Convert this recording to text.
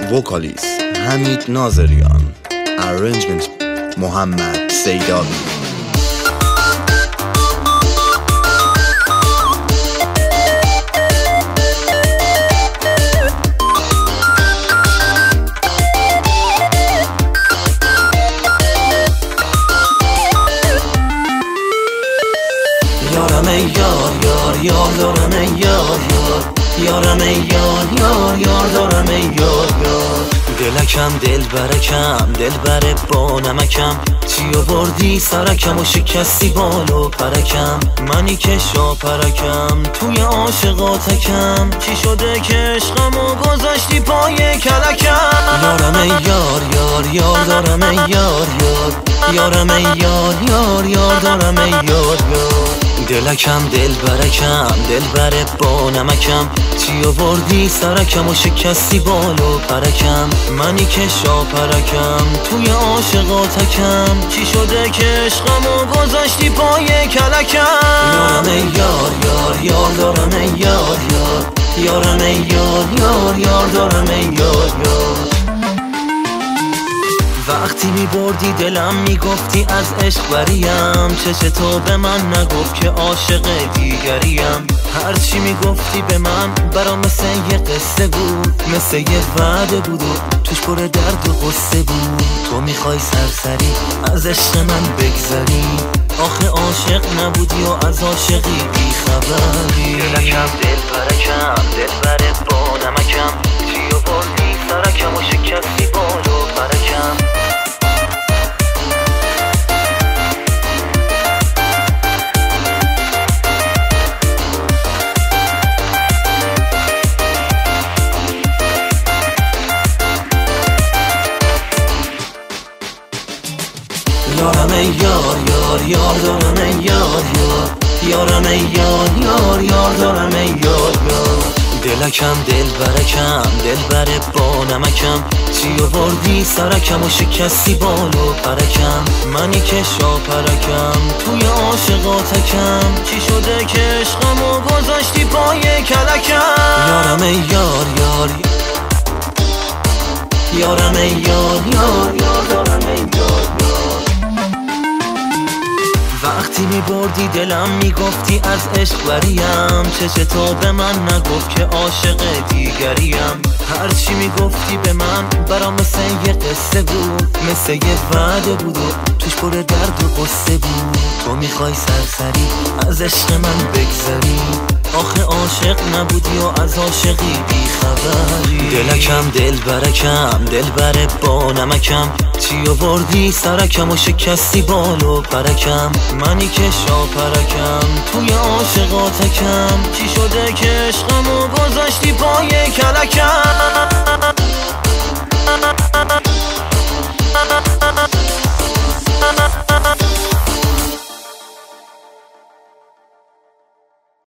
وکالیست حمید ناظریان، ارنجمنت محمد سیدابی. یارم ای یار یار یار دارم ای یار یار یارم ای یار یار یار دارم ای یار یار. دلکم دل برکم دل بره با نمکم، چی آوردی سرکم و شکستی بالو پرکم. منی که شاپرکم توی عاشقاتکم، چی شده که عشقمو گذاشتی پای کلکم. یارم ای یار یار یار دارم ای یار یار یارم ای یار یار یار دارم ای یار یار. دلکم دل برکم دل بره با نمکم، چی آوردی سرکم و شکستی بالو پرکم. منی که شاپرکم توی عاشقاتکم، چی شده که عشقمو گذاشتی پای کلکم. یارم ای یار یار یار دارم ای یار یار یارم ای یار یار یار دارم ای یار یار. وقتی میبردی دلم میگفتی از عشق بریم، چه تو به من نگفت که عاشق دیگریم. هرچی میگفتی به من برام مثل یه قصه بود، مثل یه وعده بود و توش پر درد و غصه بود. تو میخوای سرسری از عشق من بگذری، آخه عاشق نبودی و از عاشقی بیخبری. دلکم دل برکم دل بره با نمکم، چی آوردی سرکم و شکستی بالو پرکم. یارم ای یار یار یار دارم ای یار یار یارم ای یار یار یار دارم ای یار یار. دلکم دل برکم دل بره با نمکم، چی آوردی سرکم و شکستی بالو پرکم. منی که شاپرکم توی عاشقاتکم، چی شده که عشقمو گذاشتی پای کلکم. یارم ای یار یار یارم ای یار یار یار دارم ای یار یار. وقتی میبردی دلم میگفتی از عشق بریم، چه تو به من نگفت که عاشق دیگریم. هرچی میگفتی به من برام مثل یه قصه بود، مثل یه وعده بود و توش پر درد و غصه بود. تو میخوای سرسری از عشق من بگذری، آخه عاشق نبودی و از عاشقی بیخبری. دلکم دل برکم دل بره با نمکم، چی آوردی سرکم و شکستی بالو پرکم. منی که شاپرکم توی عاشقاتکم، چی شده که عشقمو گذاشتی پای کلکم.